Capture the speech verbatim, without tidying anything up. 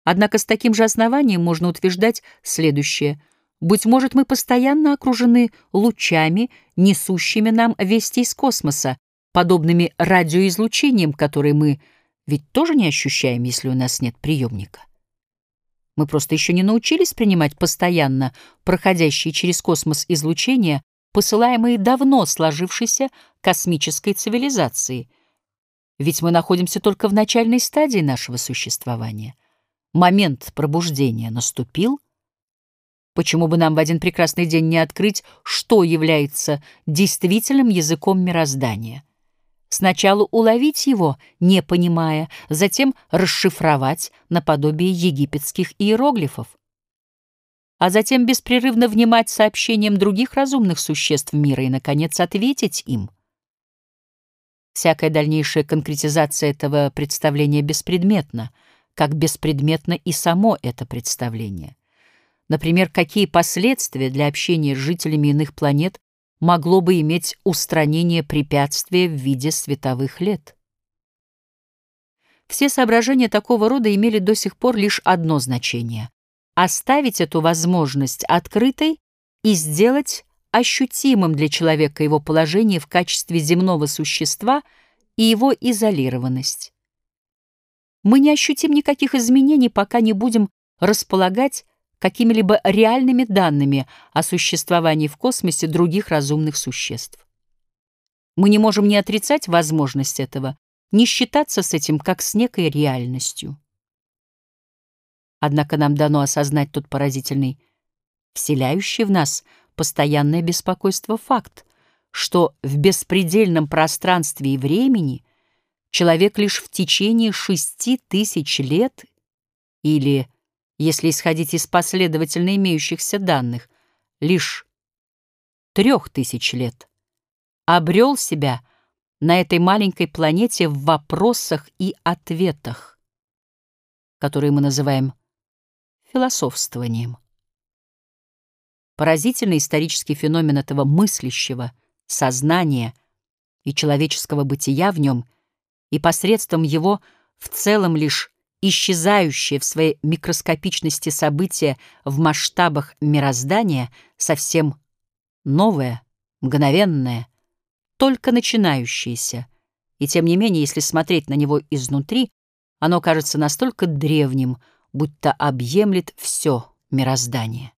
Однако с таким же основанием можно утверждать следующее. Быть может, мы постоянно окружены лучами, несущими нам вести из космоса, подобными радиоизлучениям, которые мы ведь тоже не ощущаем, если у нас нет приемника. Мы просто еще не научились принимать постоянно проходящие через космос излучения, посылаемые давно сложившейся космической цивилизацией. Ведь мы находимся только в начальной стадии нашего существования. Момент пробуждения наступил. Почему бы нам в один прекрасный день не открыть, что является действительным языком мироздания? Сначала уловить его, не понимая, затем расшифровать наподобие египетских иероглифов, а затем беспрерывно внимать сообщениям других разумных существ мира и, наконец, ответить им. Всякая дальнейшая конкретизация этого представления беспредметна, как беспредметно и само это представление. Например, какие последствия для общения с жителями иных планет могло бы иметь устранение препятствия в виде световых лет? Все соображения такого рода имели до сих пор лишь одно значение — оставить эту возможность открытой и сделать ощутимым для человека его положение в качестве земного существа и его изолированность. Мы не ощутим никаких изменений, пока не будем располагать какими-либо реальными данными о существовании в космосе других разумных существ. Мы не можем ни отрицать возможность этого, ни считаться с этим как с некой реальностью. Однако нам дано осознать тот поразительный, вселяющий в нас постоянное беспокойство факт, что в беспредельном пространстве и времени человек лишь в течение шести тысяч лет или, если исходить из последовательно имеющихся данных, лишь трех тысяч лет, обрел себя на этой маленькой планете в вопросах и ответах, которые мы называем философствованием. Поразительный исторический феномен этого мыслящего сознания и человеческого бытия в нем и посредством его в целом лишь исчезающее в своей микроскопичности событие в масштабах мироздания, совсем новое, мгновенное, только начинающееся, и тем не менее, если смотреть на него изнутри, оно кажется настолько древним, будто объемлет все мироздание.